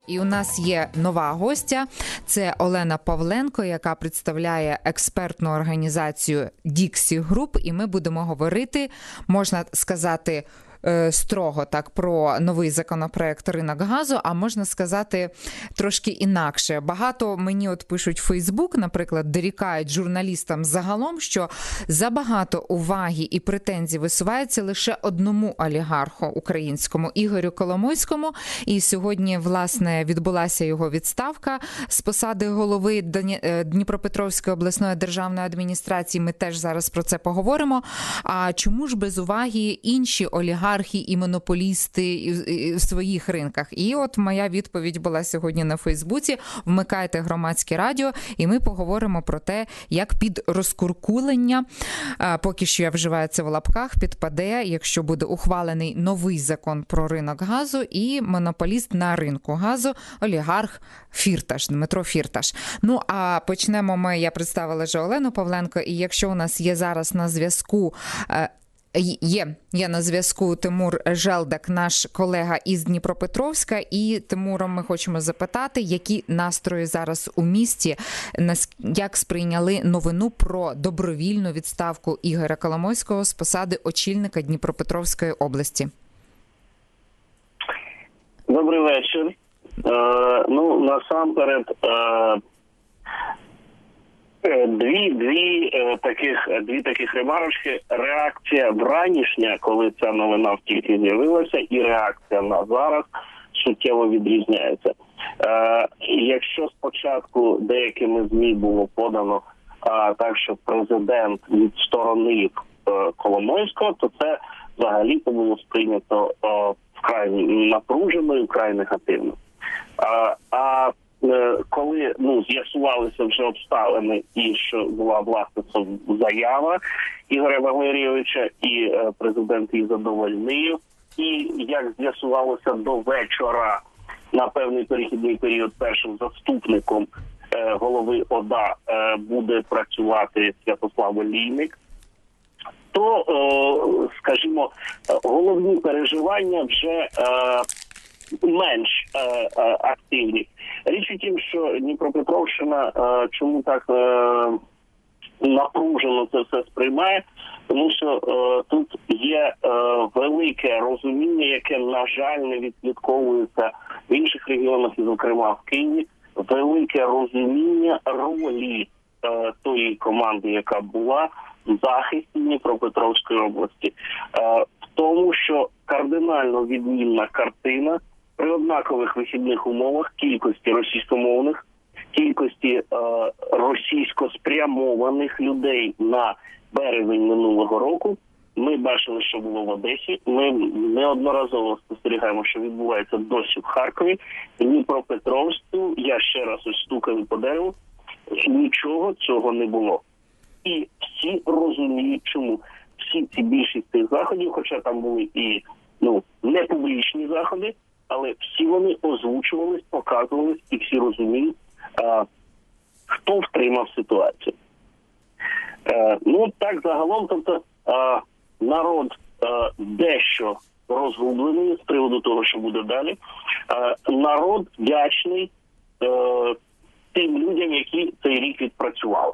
І у нас є нова гостя, це Олена Павленко, яка представляє експертну організацію Dixie Group, і ми будемо говорити, можна сказати, строго так про новий законопроект ринок газу, а можна сказати трошки інакше. Багато мені пишуть в Фейсбук, наприклад, дорікають журналістам загалом, що забагато уваги і претензій висувається лише одному олігарху українському, Ігорю Коломойському, і сьогодні, власне, відбулася його відставка з посади голови Дніпропетровської обласної державної адміністрації. Ми теж зараз про це поговоримо. А чому ж без уваги інші олігархи і монополісти в своїх ринках? І от моя відповідь була сьогодні на Фейсбуці. Вмикайте громадське радіо, і ми поговоримо про те, як під розкуркулення, поки що я вживаю це в лапках, підпаде, якщо буде ухвалений новий закон про ринок газу, і монополіст на ринку газу, олігарх Фірташ, Дмитро Фірташ. Ну, а почнемо ми, я представила вже Олену Павленко, і якщо у нас є зараз на зв'язку Є на зв'язку Тимур Желдак, наш колега із Дніпропетровська. І Тимуром ми хочемо запитати, які настрої зараз у місті, як сприйняли новину про добровільну відставку Ігоря Коломойського з посади очільника Дніпропетровської області. Добрий вечір. Насамперед, дві таких ремарочки. Реакція вранішня, коли ця новина тільки з'явилася, і реакція на зараз суттєво відрізняється. Якщо спочатку деякими ЗМІ було подано так, що президент відсторонив Коломойського, то це взагалі було сприйнято вкрай напружено і вкрай негативно. Коли з'ясувалися вже обставини і що була власне заява Ігоря Валерійовича, і президент її задовольнив, і як з'ясувалося до вечора на певний перехідний період першим заступником голови ОДА буде працювати Святослав Олійник, то, скажімо, головні переживання вже менш активні. Річ у тім, що Дніпропетровщина чому так напружено це все сприймає, тому що тут є велике розуміння, яке, на жаль, не відслідковується в інших регіонах, і, зокрема, в Києві, велике розуміння ролі тої команди, яка була в захисті Дніпропетровської області. В тому, що кардинально відмінна картина при однакових вихідних умовах кількості російськомовних, кількості російсько-спрямованих людей на березень минулого року. Ми бачили, що було в Одесі. Ми неодноразово спостерігаємо, що відбувається досі в Харкові. Дніпропетровську, я ще раз стукаю по дереву, нічого цього не було. І всі розуміють, чому. Більшість цих заходів, хоча там були і не публічні заходи, але всі вони озвучувались, показувались, і всі розуміють, хто втримав ситуацію. Так загалом, тобто народ дещо розгублений з приводу того, що буде далі. Народ вдячний тим людям, які цей рік відпрацювали.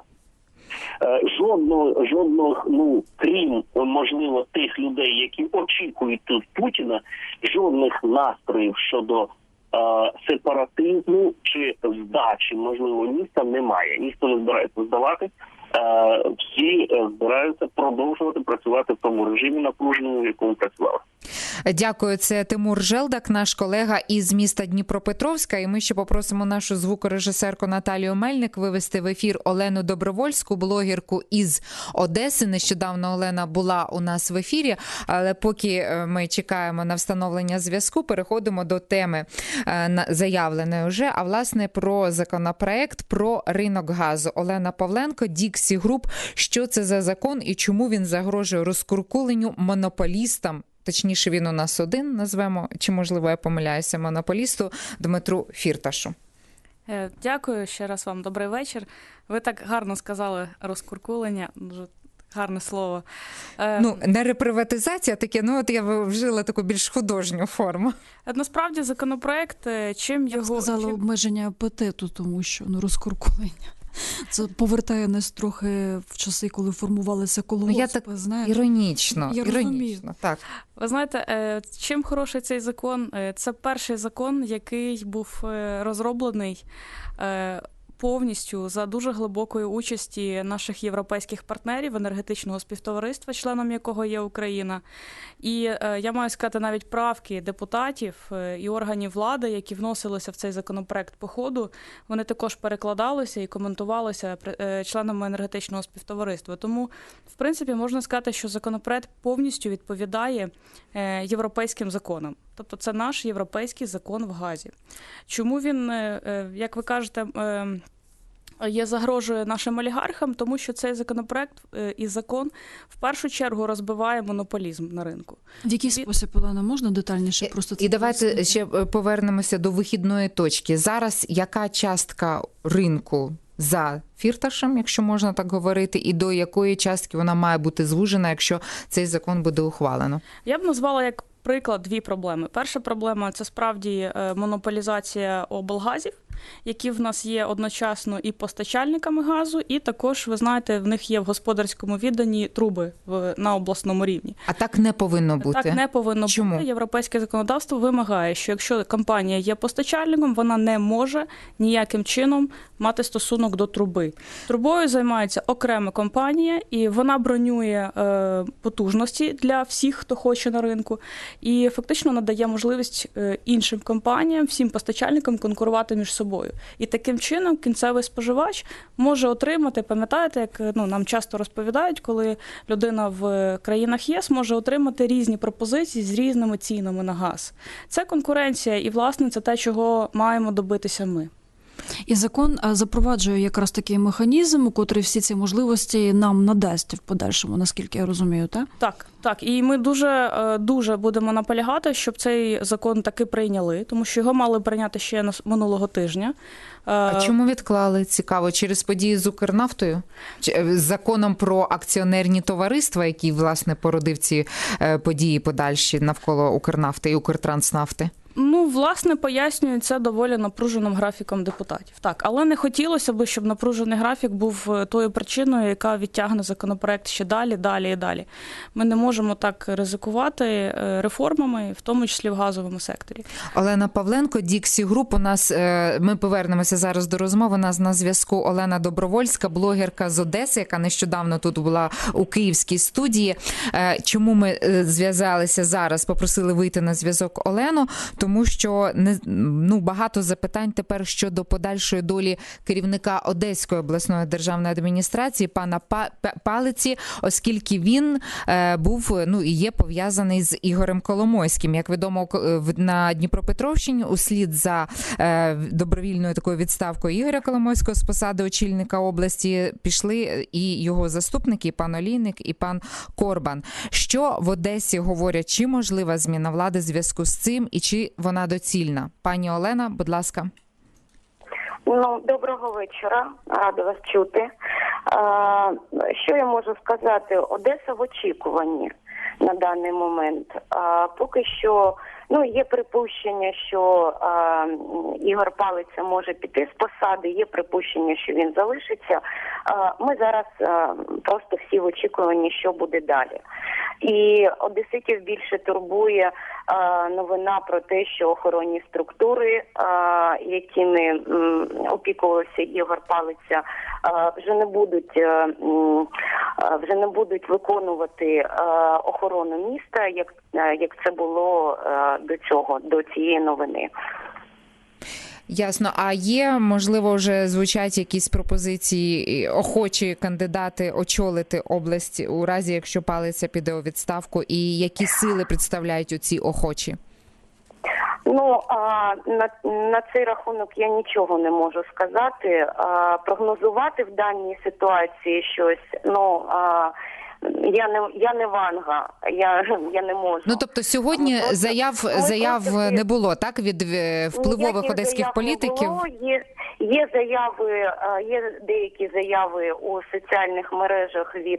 Жодного, крім, можливо, тих людей, які очікують тут Путіна, жодних настроїв щодо сепаратизму чи здачі, можливо, міста немає. Ніхто не збирається здавати. Всі збираються продовжувати працювати в тому режимі напруженому, в якому працювали. Дякую. Це Тимур Желдак, наш колега із міста Дніпропетровська. І ми ще попросимо нашу звукорежисерку Наталію Мельник вивести в ефір Олену Добровольську, блогерку із Одеси. Нещодавно Олена була у нас в ефірі, але поки ми чекаємо на встановлення зв'язку, переходимо до теми заявленої вже, а власне про законопроект про ринок газу. Олена Павленко, Dixie Group. Що це за закон і чому він загрожує розкуркуленню монополістам? Точніше, він у нас один, назвемо, чи, можливо, я помиляюся, монополісту Дмитру Фірташу. Дякую ще раз вам. Добрий вечір. Ви так гарно сказали розкуркулення. Дуже Гарне слово. Не реприватизація, таке, от я вжила таку більш художню форму. Насправді законопроект, чим його... Я сказала обмеження апетиту, тому що розкуркулення. Це повертає нас трохи в часи, коли формувалися колгоспи. Я так іронічно. Так. Ви знаєте, чим хороший цей закон? Це перший закон, який був розроблений повністю за дуже глибокої участі наших європейських партнерів енергетичного співтовариства, членом якого є Україна. І я маю сказати, навіть правки депутатів і органів влади, які вносилися в цей законопроект по ходу, вони також перекладалися і коментувалися членами енергетичного співтовариства. Тому, в принципі, можна сказати, що законопроект повністю відповідає європейським законам. Тобто це наш європейський закон в газі. Чому він, як ви кажете, загрожує нашим олігархам? Тому що цей законопроект і закон в першу чергу розбиває монополізм на ринку. В який спосіб, Олена, можна детальніше просто це? І давайте ще повернемося до вихідної точки. Зараз яка частка ринку за Фірташем, якщо можна так говорити, і до якої частки вона має бути звужена, якщо цей закон буде ухвалено? Я б назвала як приклад дві проблеми. Перша проблема – це справді монополізація облгазів, які в нас є одночасно і постачальниками газу, і також, ви знаєте, в них є в господарському відданні труби на обласному рівні. А так не повинно бути? Так не повинно Чому? бути. Європейське законодавство вимагає, що якщо компанія є постачальником, вона не може ніяким чином мати стосунок до труби. Трубою займається окрема компанія, і вона бронює потужності для всіх, хто хоче на ринку, і фактично надає можливість іншим компаніям, всім постачальникам конкурувати між собою. І таким чином кінцевий споживач може отримати, пам'ятаєте, як нам часто розповідають, коли людина в країнах ЄС може отримати різні пропозиції з різними цінами на газ. Це конкуренція і, власне, це те, чого маємо добитися ми. І закон запроваджує якраз такий механізм, котрий всі ці можливості нам надасть в подальшому, наскільки я розумію, так? Так. І ми дуже будемо наполягати, щоб цей закон таки прийняли, тому що його мали прийняти ще минулого тижня. А чому відклали? Цікаво, через події з Укрнафтою? З законом про акціонерні товариства, який, власне, породив ці події подальші навколо Укрнафти і Укртранснафти? Власне, пояснюють це доволі напруженим графіком депутатів. Так, але не хотілося б, щоб напружений графік був тою причиною, яка відтягне законопроект ще далі. Ми не можемо так ризикувати реформами, в тому числі в газовому секторі. Олена Павленко, Dixie Group. У нас, ми повернемося зараз до розмови. У нас на зв'язку Олена Добровольська, блогерка з Одеси, яка нещодавно тут була у київській студії. Чому ми зв'язалися зараз, попросили вийти на зв'язок Олену? Тому що багато запитань тепер щодо подальшої долі керівника Одеської обласної державної адміністрації пана Палиці, оскільки він був і є пов'язаний з Ігорем Коломойським. Як відомо, на Дніпропетровщині услід за добровільною такою відставкою Ігоря Коломойського з посади очільника області пішли і його заступники, і пан Олійник, і пан Корбан. Що в Одесі говорять, чи можлива зміна влади в зв'язку з цим, і чи вона доцільна? Пані Олена, будь ласка. Доброго вечора. Рада вас чути. Що я можу сказати? Одеса в очікуванні на даний момент. Поки що, є припущення, що Ігор Палиця може піти з посади, є припущення, що він залишиться. Ми зараз просто всі в очікуванні, що буде далі. І одеситів більше турбує новина про те, що охоронні структури, якими опікувався Ігор Палиця, вже не будуть виконувати охорону міста, як це було до цієї новини. Ясно. А є, можливо, вже звучать якісь пропозиції, охочі кандидати очолити область у разі, якщо Палиця піде у відставку, і які сили представляють оці охочі? На цей рахунок я нічого не можу сказати. Прогнозувати в даній ситуації щось, я не Ванга, я не можу. Тобто сьогодні заяв не було, так, від впливових одеських політиків? Є деякі заяви у соціальних мережах від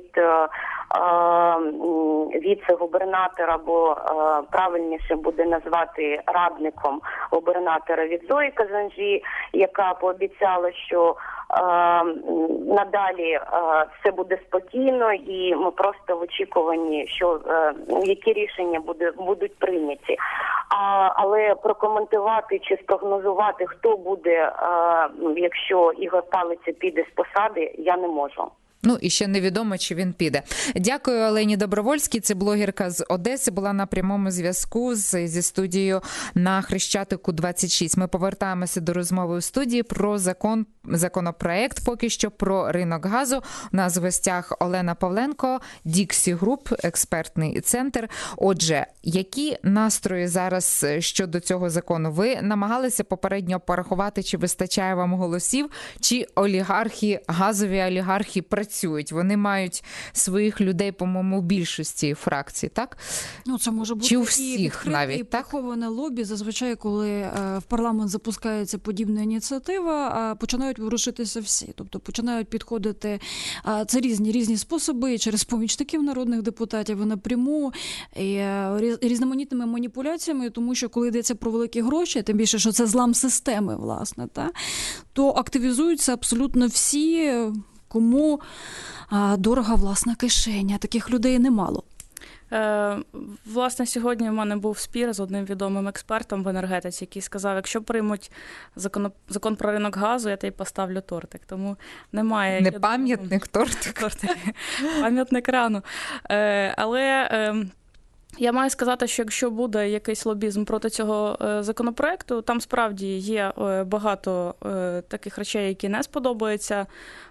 віце-губернатора, або правильніше буде назвати радником губернатора від Зої Казанжі, яка пообіцяла, що надалі все буде спокійно, і ми просто в очікуванні, що які рішення будуть прийняті. Але прокоментувати чи спрогнозувати, хто буде, якщо Ігор Палиця піде з посади, я не можу. Ну, і ще невідомо, чи він піде. Дякую Олені Добровольській, це блогерка з Одеси, була на прямому зв'язку зі студією на Хрещатику 26. Ми повертаємося до розмови у студії про законопроект, поки що про ринок газу. У нас в гостях Олена Павленко, Dixie Group, експертний центр. Отже, які настрої зараз щодо цього закону? Ви намагалися попередньо порахувати, чи вистачає вам голосів, чи олігархи, газові олігархи працюють? Вони мають своїх людей, по-моєму, в більшості фракцій, так? Ну, це може бути чи у всіх навіть, і приховане лобі. Зазвичай, коли в парламент запускається подібна ініціатива, починають ворушитися всі. Тобто починають підходити, це різні способи, через помічників народних депутатів, і напряму, і різноманітними маніпуляціями, тому що коли йдеться про великі гроші, тим більше, що це злам системи, власне, то активізуються абсолютно всі, кому дорога власна кишеня. Таких людей немало. Власне, сьогодні в мене був спір з одним відомим експертом в енергетиці, який сказав, якщо приймуть закон про ринок газу, я тобі поставлю тортик. Тому немає... Не пам'ятник, тортик. Пам'ятник рану. Але... Я маю сказати, що якщо буде якийсь лобізм проти цього законопроекту, там справді є багато таких речей, які не сподобаються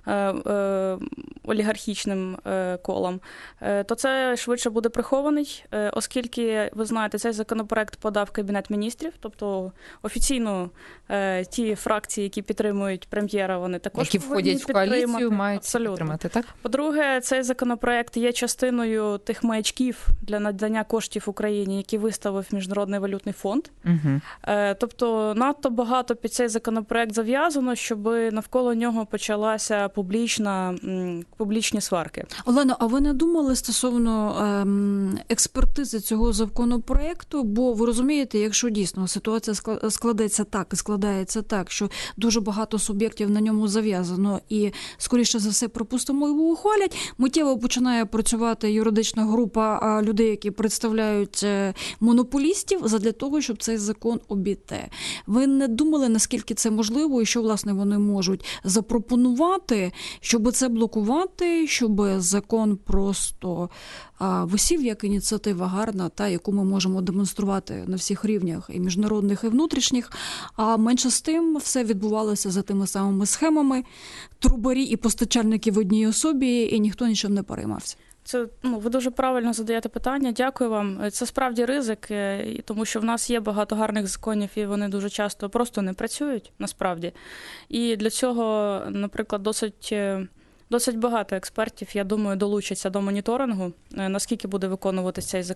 олігархічним колам, то це швидше буде прихований, оскільки, ви знаєте, цей законопроект подав Кабінет міністрів, тобто офіційно ті фракції, які підтримують прем'єра, вони також які входять в коаліцію, мають підтримати, так? По-друге, цей законопроект є частиною тих маячків для надання коштів Україні, які виставив Міжнародний валютний фонд. Угу. Тобто надто багато під цей законопроект зав'язано, щоб навколо нього почалася публічні сварки. Олено, а ви не думали стосовно експертизи цього законопроекту? Бо ви розумієте, якщо дійсно ситуація складається так і складається так, що дуже багато суб'єктів на ньому зав'язано і, скоріше за все, припустимо, його ухвалять, миттєво починає працювати юридична група людей, які представляють монополістів, задля того, щоб цей закон обійти. Ви не думали, наскільки це можливо і що, власне, вони можуть запропонувати, щоб це блокувати, щоб закон просто висів як ініціатива гарна, яку ми можемо демонструвати на всіх рівнях, і міжнародних, і внутрішніх, а менше з тим все відбувалося за тими самими схемами, трубарі і постачальники в одній особі, і ніхто нічим не переймався. Це, ви дуже правильно задаєте питання. Дякую вам. Це справді ризик, тому що в нас є багато гарних законів, і вони дуже часто просто не працюють, насправді. І для цього, наприклад, досить багато експертів, я думаю, долучаться до моніторингу, наскільки буде виконуватися цей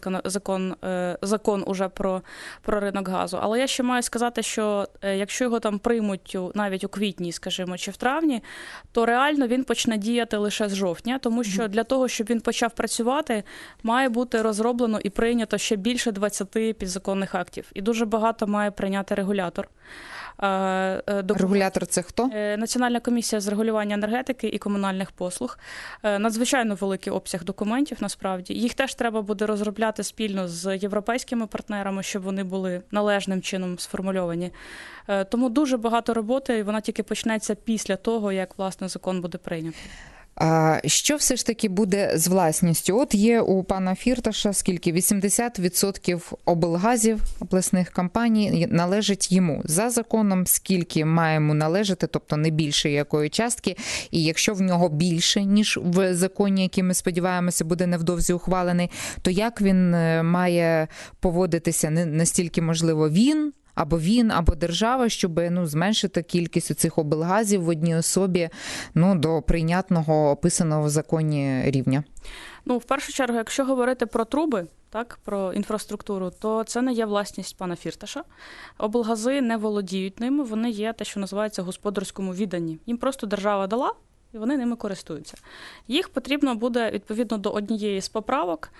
закон уже про ринок газу. Але я ще маю сказати, що якщо його там приймуть навіть у квітні, скажімо, чи в травні, то реально він почне діяти лише з жовтня, тому що для того, щоб він почав працювати, має бути розроблено і прийнято ще більше 20 підзаконних актів. І дуже багато має прийняти регулятор. Регулятор – це хто? Національна комісія з регулювання енергетики і комунальних послуг. Надзвичайно великий обсяг документів, насправді. Їх теж треба буде розробляти спільно з європейськими партнерами, щоб вони були належним чином сформульовані. Тому дуже багато роботи, і вона тільки почнеться після того, як, власне, закон буде прийнятий. Що все ж таки буде з власністю? От є у пана Фірташа скільки? 80% облгазів, обласних компаній належить йому. За законом скільки має йому належати, тобто не більше якої частки. І якщо в нього більше, ніж в законі, який ми сподіваємося буде невдовзі ухвалений, то як він має поводитися? Не настільки, можливо, він, або держава, щоб зменшити кількість цих облгазів в одній особі до прийнятного, описаного в законі рівня? В першу чергу, якщо говорити про труби, так, про інфраструктуру, то це не є власність пана Фірташа. Облгази не володіють ними, вони є те, що називається господарському відданні. Їм просто держава дала, і вони ними користуються. Їх потрібно буде, відповідно до однієї з поправок,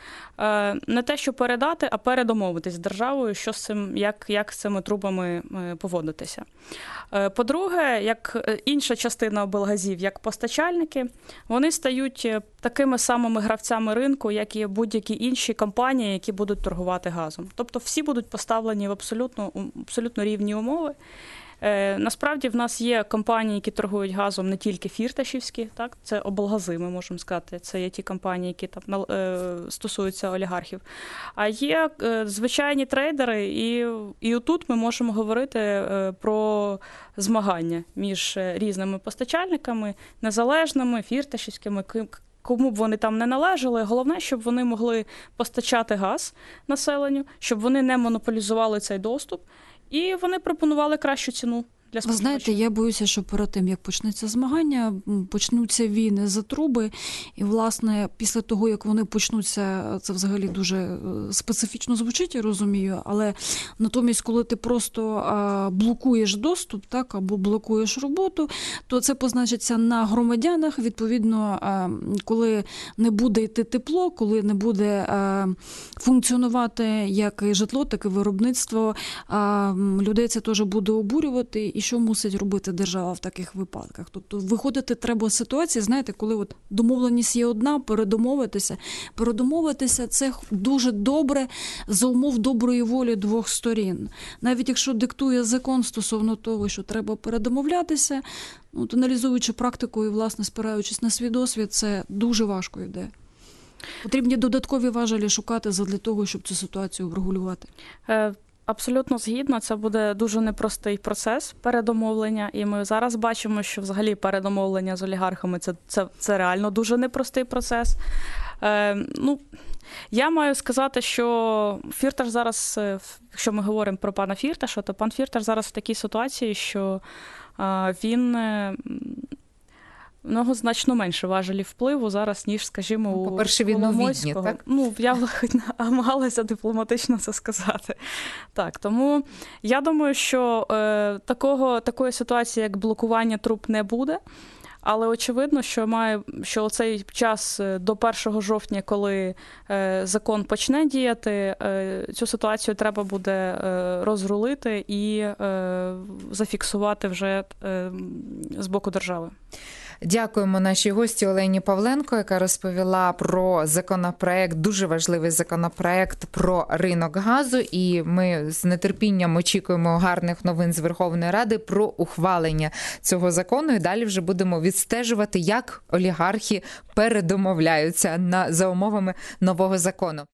не те, що передати, а передомовитись з державою, що з цим, як з цими трубами поводитися. По-друге, як інша частина облгазів, як постачальники, вони стають такими самими гравцями ринку, як і будь-які інші компанії, які будуть торгувати газом. Тобто всі будуть поставлені в абсолютно рівні умови. Насправді в нас є компанії, які торгують газом не тільки фірташівські, так, це облгази, ми можемо сказати, це є ті компанії, які там стосуються олігархів. А є звичайні трейдери, і отут ми можемо говорити про змагання між різними постачальниками, незалежними, фірташівськими, кому б вони там не належали. Головне, щоб вони могли постачати газ населенню, щоб вони не монополізували цей доступ, і вони пропонували кращу ціну для споживачів. Ви знаєте, я боюся, що перед тим, як почнеться змагання, почнуться війни за труби, і, власне, після того, як вони почнуться, це взагалі дуже специфічно звучить, я розумію, але натомість, коли ти просто блокуєш доступ, так, або блокуєш роботу, то це позначиться на громадянах, відповідно, коли не буде йти тепло, коли не буде функціонувати як і житло, так і виробництво, людей це теж буде обурювати. І що мусить робити держава в таких випадках? Тобто виходити треба з ситуації, знаєте, коли от домовленість є одна, передомовитися. Передомовитися – це дуже добре за умов доброї волі двох сторін. Навіть якщо диктує закон стосовно того, що треба передомовлятися, то аналізуючи практику і, власне, спираючись на свій досвід, це дуже важко йде. Потрібні додаткові важелі шукати задля того, щоб цю ситуацію врегулювати. Абсолютно згідна, це буде дуже непростий процес передомовлення, і ми зараз бачимо, що взагалі передомовлення з олігархами це реально дуже непростий процес. Я маю сказати, що Фірташ зараз, якщо ми говоримо про пана Фірташа, то пан Фірташ зараз в такій ситуації, що він... в нього значно менше важелів впливу зараз, ніж, скажімо, у по-перше, він у Відні, так? Я намагалася дипломатично це сказати. Так, тому я думаю, що такої ситуації, як блокування труб, не буде. Але очевидно, що оцей час до 1 жовтня, коли закон почне діяти, цю ситуацію треба буде розрулити і зафіксувати вже з боку держави. Дякуємо нашій гості Олені Павленко, яка розповіла про законопроект, дуже важливий законопроект про ринок газу. І ми з нетерпінням очікуємо гарних новин з Верховної Ради про ухвалення цього закону. І далі вже будемо відстежувати, як олігархи передомовляються за умовами нового закону.